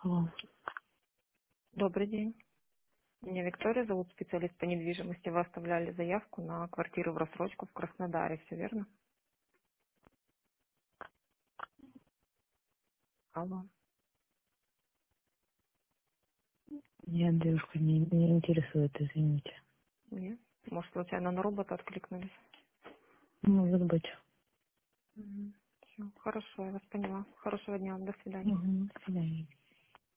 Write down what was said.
Алло. Добрый день. Меня Виктория зовут, специалист по недвижимости. Вы оставляли заявку на квартиру в рассрочку в Краснодаре, все верно? Алло. Нет, девушка, не интересует, извините. Нет? Может, случайно на робота откликнулись? Может быть. Все, хорошо, я вас поняла. Хорошего дня вам, до свидания. Угу. До свидания.